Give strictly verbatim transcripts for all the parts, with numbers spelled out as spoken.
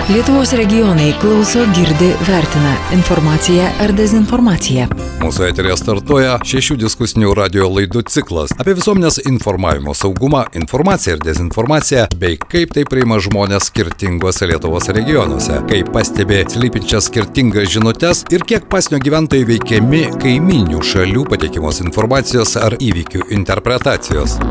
Lietuvos regionai klauso, girdi, vertina informaciją ar dezinformaciją. Mūsų eteryje startuoja šešių diskusinių radio laidų ciklas apie visuomenės informavimo saugumą, informaciją ir dezinformaciją, bei kaip tai priima žmonės skirtingose Lietuvos regionuose, kaip pastebi slypinčias skirtingas žinutes ir kiek pasienio gyventojai veikiami kaiminių šalių pateikimos informacijos ar įvykių interpretacijos.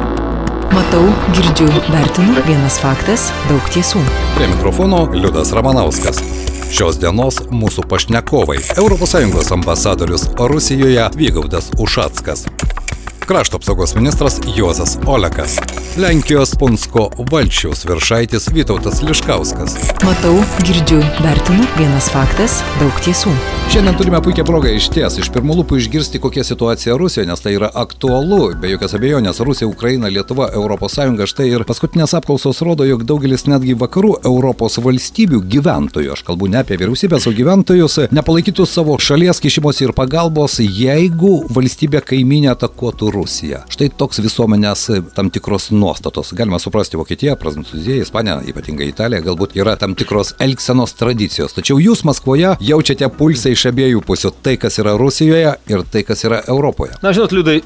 Matau, girdžiu, vertinu, vienas faktas, daug tiesų. Prie mikrofono Liudas Ramanauskas. Šios dienos mūsų pašnekovai – Europos Sąjungos ambasadorius Rusijoje Vygaudas Ušackas, Krašto apsaugos ministras Juozas Olekas, Lenkijos Punsko valsčiaus viršaitis Vytautas Liškauskas. Matau, girdžiu, vertinu, vienas faktas, daug tiesų. Šiandien turime puikią progą išties iš pirmų lūpų išgirsti, kokia situacija Rusijoje, nes tai yra aktualu, be jokios abejonės. Rusija, Ukraina, Lietuva, Europos Sąjunga, štai ir paskutinės apklausos rodo, jog daugelis netgi vakarų Europos valstybių gyventojų, aš kalbu ne apie vyriausybės, o gyventojus, nepalaikytų savo šalies kišimosi ir pagalbos, jeigu valstybė kaimynė atakuotų Rusiją. Štai toks visuomenės tam tikros nuostatos. Galima suprasti, Vokietija, Prancūzija, Ispanija, ypatingai Italija, galbūt yra tam tikros elgsenos tradicijos. Tačiau jūs Maskvoje jaučiate pulsą iš abiejų pusių, tai, kas yra Rusijoje ir tai, kas yra Europoje. Na, žinot, Liudai,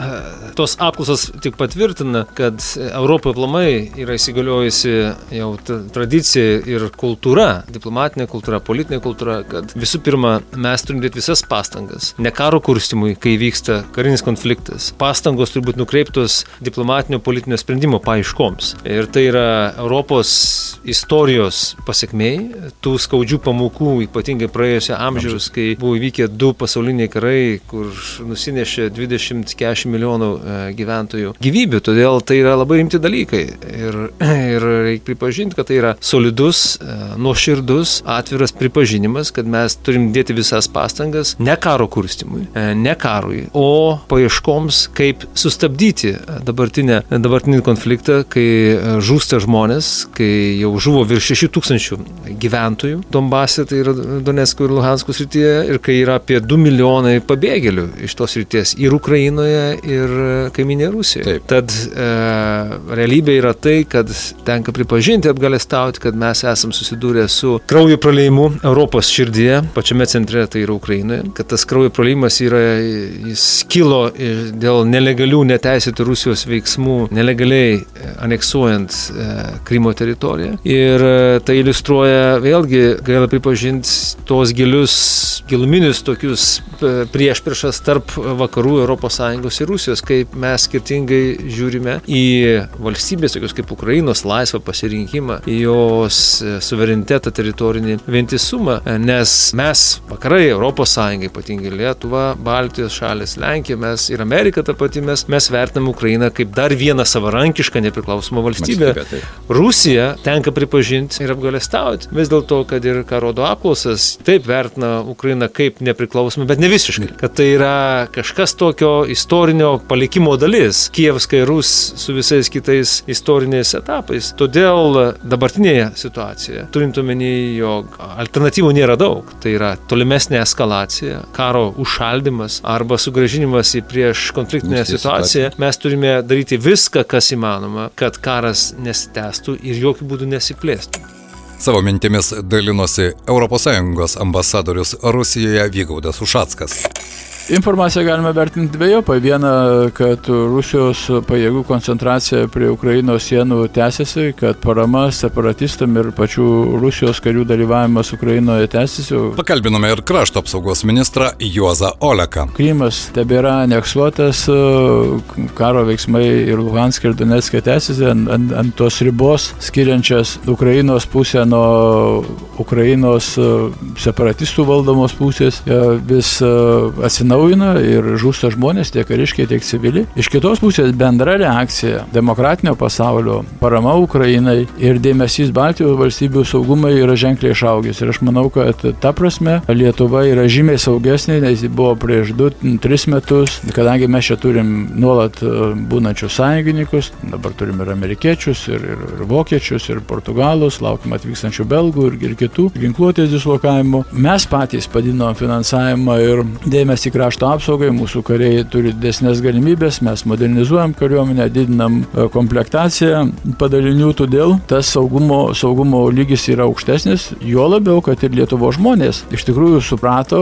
tos apklausos tik patvirtina, kad Europoje aplamai yra įsigaliojusi jau tradicija ir kultūra, diplomatinė kultūra, politinė kultūra, kad visų pirma, mes turim dėti visas pastangas, ne karo kurstymui, kai vyksta karinis konfliktas. Pastangos turi būti nukreiptos diplomatinio politinio sprendimo paieškoms. Ir tai yra Europos istorijos pasekmei, tų skaudžių pamokų, ypatingai praėjusio amžiaus, kai buvo įvykę du pasauliniai karai, kur nusinešė dvidešimt keturiasdešimt milijonų gyventojų gyvybių. Todėl tai yra labai rimti dalykai. Ir, ir reikia pripažinti, kad tai yra solidus, nuoširdus, atviras pripažinimas, kad mes turim dėti visas pastangas ne karo kurstymui, ne karui, o paieškoms, kaip sustabdyti dabartinę, dabartinį konfliktą, kai žūsta žmonės, kai jau žuvo virš šešių tūkstančių gyventojų Donbase, tai yra Donecko ir Luhansko srityje, ir kai yra apie du milijonai pabėgėlių iš tos srities ir Ukrainoje, ir kaiminėje Rusijoje. Taip. Tad e, realybė yra tai, kad tenka pripažinti, apgalėstauti, kad mes esam susidūrę su kraujo praleimu Europos širdyje, pačiame centre, tai yra Ukrainoje, kad tas kraujo praleimas yra, jis kilo dėl nelegalių, neteisėtų Rusijos veiksmų, nelegaliai aneksuojant e, Krymo teritoriją. Ir e, tai iliustruoja, vėlgi, gaila pripažinti, tos gilius, giluminius tokius e, priešpriešas tarp vakarų Europos Sąjungos ir Rusijos, kaip mes skirtingai žiūrime į valstybės, tokius kaip Ukrainos laisvą pasirinkimą, į jos e, suverenitetą, teritorinį vientisumą, e, nes mes, vakarai, Europos Sąjunga, ypatingai Lietuva, Baltijos šalis, Lenkija, mes ir Amerika ta pati, mes, mes vertinam Ukrainą kaip dar vieną savarankišką nepriklausomą valstybę. valstybę Rusija, tenka pripažinti ir apgalėstauti, vis dėlto, kad ir ką rodo apklausas, taip vertina Ukrainą kaip nepriklausomą, bet ne visiškai. Kad tai yra kažkas tokio istorinio palikimo dalis. Kijevskai Rus su visais kitais istoriniais etapais. Todėl dabartinėje situacijoje, turint omeny, jog alternatyvų nėra daug. Tai yra tolimesnė eskalacija, karo užšaldymas arba sugrąžinimas į prieš konfliktinę situaciją. Mes turime daryti viską, kas įmanoma, kad karas nesitęstų ir jokių būdų nesiplėstų. Savo mintimis dalinosi Europos Sąjungos ambasadorius Rusijoje Vygaudas Ušackas. Informaciją galime vertinti dviejopai. Viena, kad Rusijos pajėgų koncentracija prie Ukrainos sienų tęsiasi, kad parama separatistam ir pačių Rusijos karių dalyvavimas Ukrainoje tęsiasi. Pakalbinome ir krašto apsaugos ministrą Juozą Oleką. Krymas tebėra aneksuotas, karo veiksmai ir Luhanske ir Donecke tęsiasi ant, ant, ant tos ribos, skiriančias Ukrainos pusę nuo Ukrainos separatistų valdomos pusės, vis atsinaujina ir žūsta žmonės, tiek kariškiai, tiek civiliai. Iš kitos pusės bendra reakcija demokratinio pasaulio, parama Ukrainai ir dėmesys Baltijos valstybių saugumai yra ženkliai išaugęs. Ir aš manau, kad ta prasme Lietuva yra žymiai saugesnė, nes ji buvo prieš du tris metus, kadangi mes čia turim nuolat būnančius sąjungininkus, dabar turim ir amerikiečius, ir, ir, ir vokiečius, ir portugalus, laukim atvykstančių belgų ir, ir kitų ginkluotės dislokavimų. Mes patys padidinom finansavimą ir dėmesį krašto apsaugai, mūsų kariai turi didesnės galimybės, mes modernizuojam kariuomenę, didinam komplektaciją padalinių, todėl tas saugumo, saugumo lygis yra aukštesnis, juo labiau, kad ir Lietuvos žmonės iš tikrųjų suprato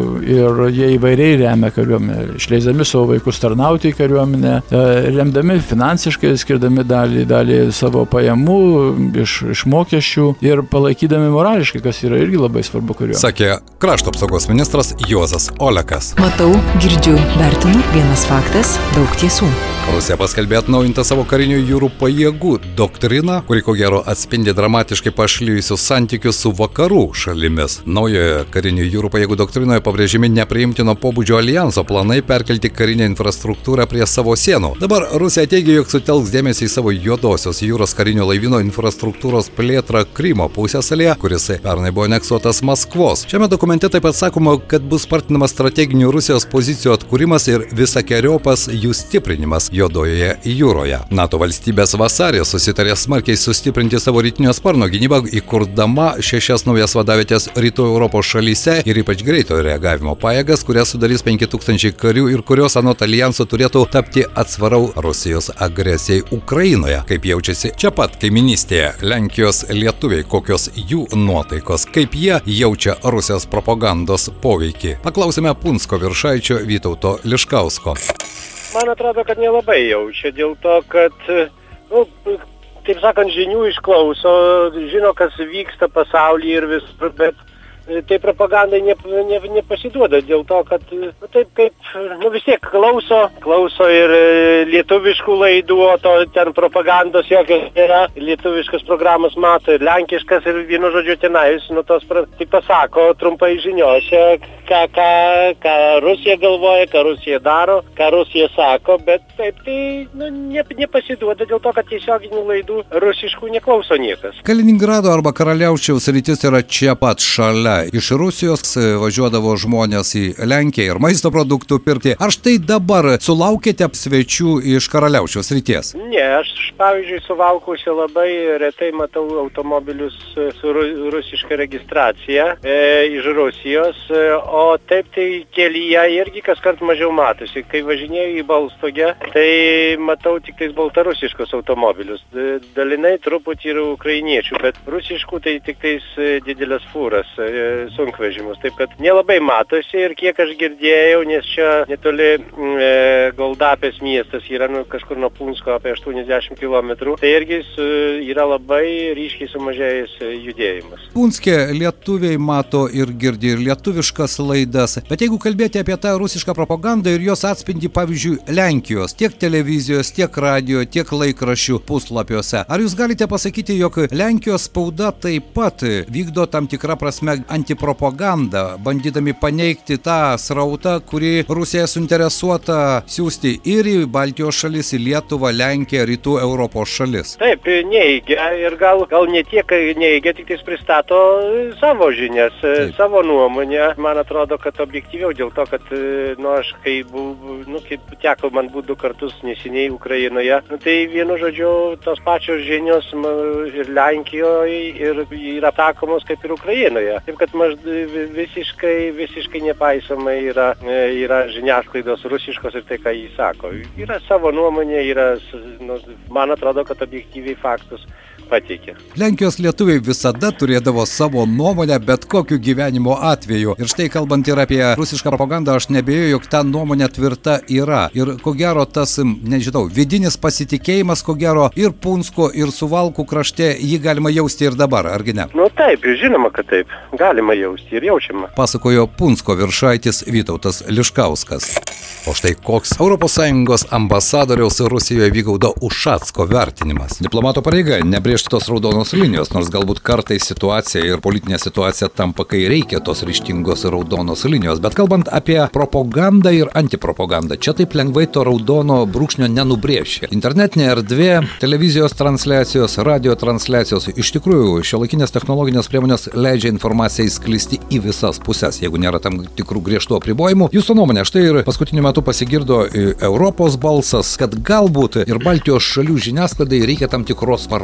ir jie įvairiai remia kariuomenę, išleisdami savo vaikus tarnauti į kariuomenę, remdami finansiškai, skirdami dalį, dalį savo pajamų iš, iš mokesčių ir palaikydami morališkai, kas yra irgi labai svarbu kariuomenė. Sakė krašto apsaugos ministras Juozas Olekas. Matau, girdžiu, vertinu, vienas faktas, daug tiesų. Rusija paskelbė atnaujintą savo karinių jūrų pajėgų doktriną, kuri ko gero atspindi dramatiškai pašlijusius santykius su vakarų šalimis. Naujoje karinių jūrų pajėgų doktrinoje pabrėžimi nepriimtino pobūdžio alijanso planai perkelti karinę infrastruktūrą prie savo sienų. Dabar Rusija teigia, jog sutelks dėmesį į savo juodosios jūros karinio laivyno infrastruktūros plėtrą Krymo pusiasalyje, kuris pernai buvo aneksuotas Maskvos. Šiame dokumente taip pat sakoma, kad bus spartinamas strateginių Rusijos pozicijų atkūrimas ir visakeriopas jų stiprinimas Juodojoje jūroje. NATO valstybės vasarį susitarė smarkiai sustiprinti savo rytinio sparno gynybą, įkurdama šešias naujas vadavietės rytų Europos šalyse ir ypač greito reagavimo pajėgas, kurias sudarys penki tūkstančiai karių ir kurios anot alijanso turėtų tapti atsvarau Rusijos agresijai Ukrainoje. Kaip jaučiasi čia pat kaiminystėje Lenkijos lietuviai, kokios jų nuotaikos, kaip jie jaučia Rusijos propagandos poveikį. Paklausėme Punsko viršaičio Vytauto Liškausko. Man atrodo, kad nelabai jaučia, dėl to, kad, nu, taip sakant, žinių išklauso, žino, kas vyksta pasaulyje ir visur, bet tai propagandai ne, ne, nepasiduoda, dėl to, kad, nu, taip kaip, nu, vis tiek klauso, klauso ir lietuviškų laidų, o to ten propagandos jokios nėra, lietuviškas programas mato ir lenkiškas ir vienu žodžiu tenais, nu, tos, tik pasako trumpai žiniose, ką, ką, ką Rusija galvoja, ką Rusija daro, ką Rusija sako, bet taip tai, nu, ne, nepasiduoda dėl to, kad tiesioginių laidų rusiškų neklauso niekas. Kaliningrado arba Karaliaučiaus sritis yra čia pat šalia. Iš Rusijos važiuodavo žmonės į Lenkiją ir maisto produktų pirkti. Ar štai dabar sulaukėte svečių iš Karaliaučiaus srities? Ne, aš, pavyzdžiui, suvalkusi labai retai matau automobilius su rusiška registracija e, iš Rusijos, o taip tai kelyje irgi kas kart mažiau matosi. Kai važinėjau į Balstogę, tai matau tik tais baltarusiškus automobilius. Dalinai truputį yra ukrainiečių, bet rusiškų tai tik tais didelės fūras, sunkvežimus. Taip kad nelabai matosi ir kiek aš girdėjau, nes čia netoli e, Goldapės miestas yra nu, kažkur nuo Punsko apie aštuoniasdešimt kilometrų, tai irgi su, yra labai ryškiai sumažėjęs judėjimas. Punske lietuviai mato ir girdi ir lietuviškas laidas, bet jeigu kalbėti apie tą rusišką propagandą ir jos atspindi, pavyzdžiui, Lenkijos, tiek televizijos, tiek radio, tiek laikraščių puslapiuose, ar jūs galite pasakyti, jog Lenkijos spauda taip pat vykdo tam tikrą prasme antipropagandą, bandydami paneigti tą srautą, kurį Rusija suinteresuota siūsti ir į Baltijos šalis, į Lietuvą, Lenkiją, rytų Europos šalis? Taip, neigia ir gal, gal ne tiek neigia, tik tais pristato savo žinias, Taip. savo nuomonę. Man atrodo, kad objektyviau dėl to, kad nu, aš kai, bu, nu, kaip teko man būti du kartus neseniai Ukrainoje, nu, tai vienu žodžiu tos pačios žinios ir Lenkijoje ir yra takomos kaip ir Ukrainoje. Taip, kad maž, visiškai, visiškai nepaisomai yra, yra žiniasklaidos rusiškos ir tai, ką jį sako. Yra savo nuomonė, yra, nu, man atrodo, kad objektyviai faktus pateikė. Lenkijos lietuviai visada turėdavo savo nuomonę bet kokiu gyvenimo atveju. Ir štai kalbant ir apie rusišką propagandą, aš nebejoju, jog ta nuomonė tvirta yra. Ir ko gero tas, nežinau, vidinis pasitikėjimas, ko gero ir Punsko, ir Suvalkų krašte jį galima jausti ir dabar, argi ne? Nu taip, žinoma, kad taip. Galima jausti ir jaučiama. Pasakojo Punsko viršaitis Vytautas Liškauskas. O štai koks Europos Sąjungos ambasadoriaus Rusijoje Vygaudo Ušacko vertinimas. Diplomato pareiga nebrėžti tos raudonos linijos, nors galbūt kartais situacija ir politinė situacija tampa, kai reikia tos ryžtingos raudonos linijos. Bet kalbant apie propagandą ir antipropagandą, čia taip lengvai to raudono brūkšnio nenubrėžia. Internetinė erdvė, televizijos transliacijos, radio transliacijos, iš tikrųjų šiuolaikinės technologinės priemonės leidžia informacijai sklisti į visas puses, jeigu nėra tam tikrų griežtų apribojimų. Jūsų nuomonė, štai ir paskutiniu metu pasigirdo Europos balsas, kad galbūt ir Baltijos šalių žiniasklaidai reikia tam tikros paramos,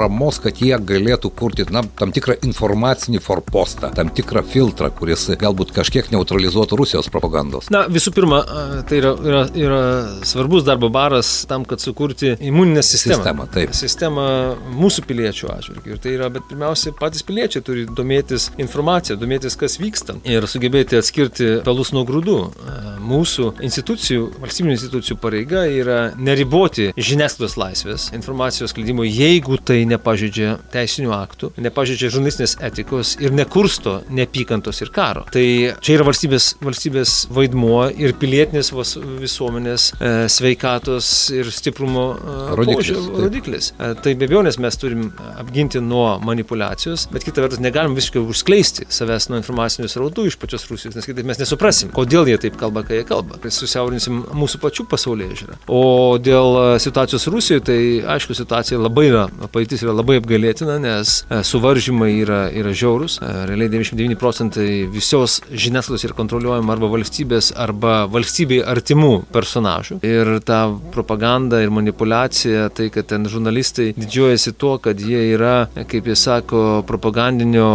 kad jie galėtų kurti na, tam tikrą informacinį forpostą, tam tikrą filtrą, kuris galbūt kažkiek neutralizuotų Rusijos propagandos? Na, visų pirma, tai yra, yra, yra svarbus darbo baras tam, kad sukurti imuninę sistemą. Sistemą, taip. Sistemą mūsų piliečių atžvilgiu. Ir tai yra, bet pirmiausia, patys piliečiai turi domėtis informaciją, domėtis, kas vyksta ir sugebėti atskirti pelus nuo grūdų. Mūsų institucijų, valstybinių institucijų pareiga yra neriboti žiniasklaidos laisvės, informacijos skleidimo, jeigu tai nepažeidžia teisinių aktų, nepažeidžia žurnalistinės etikos ir nekursto neapykantos ir karo. Tai čia yra valstybės, valstybės vaidmuo ir pilietinės visuomenės e, sveikatos ir stiprumo e, rodiklis. Požiūrė, rodiklis. E, tai be abejonės mes turim apginti nuo manipulacijos, bet kita vertus negalim visiškai užskleisti savęs nuo informacinių srautų iš pačios Rusijos, nes kitaip mes nesuprasim, kodėl jie taip kalba, kai jie kalba. Susiaurinsim mūsų pačių pasaulyje žiūrą. O dėl situacijos Rusijoje, tai aišku, situacija labai yra, padėtis yra labai apgailėtina, nes suvaržymai yra, yra žiaurus. Realiai devyniasdešimt devyni procentai visos žiniasklaidos yra kontroliuojama arba valstybės, arba valstybei artimų personažų. Ir ta propaganda ir manipulacija, tai kad ten žurnalistai didžiuojasi tuo, kad jie yra, kaip jie sako, propagandinio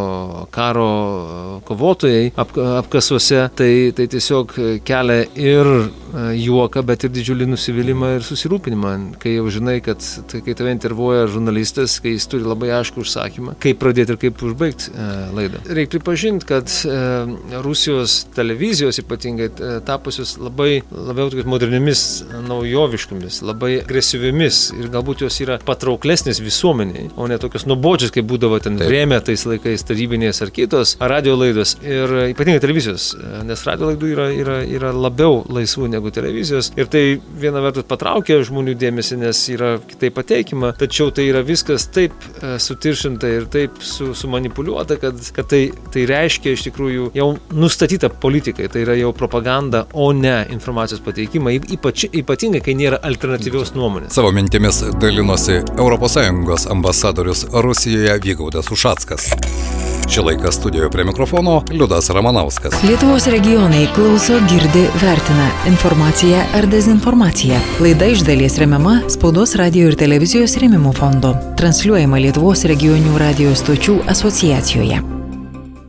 karo kovotojai ap, apkasuose, tai, tai tiesiog kelia ir juoką, bet ir didžiulį nusivylimą ir susirūpinimą, kai jau žinai, kad tai, kai tave intervuoja žurnalistas, kai jis turi labai aišku užsakymą, kaip pradėti ir kaip užbaigti e, laidą. Reikia pripažinti, kad e, Rusijos televizijos ypatingai e, tapusios labai labiau tokios modernimis, naujoviškomis, labai agresyviomis ir galbūt jos yra patrauklesnės visuomeniai, o ne tokios nuobodžios, kaip būdavo ten Vremia tais laikais, tarybinės ar kitos, ar radio laidos ir ypatingai televizijos, nes radio laidų yra, yra, yra labiau laisvų negu televizijos ir tai viena vertus patraukia žmonių dėmesį, nes yra kitaip pateikima, tačiau tai yra viskas taip e, sutiršinta ir taip su, sumanipuliuota, kad, kad tai, tai reiškia iš tikrųjų jau nustatyta politikai, tai yra jau propaganda, o ne informacijos pateikimą, ypač, ypatingai, kai nėra alternatyvios nuomonės. Savo mintimis dalinosi Europos Sąjungos ambasadorius Rusijoje Vygaudas Ušackas. Šį laiką studijoje prie mikrofono Liudas Ramanauskas. Lietuvos regionai klauso, girdi, vertina informaciją ar dezinformaciją. Laida iš dalies remiama Spaudos, radio ir televizijos rėmimo fondo. Transliuojama Lietuvos regioninių radijo stočių asociacijoje.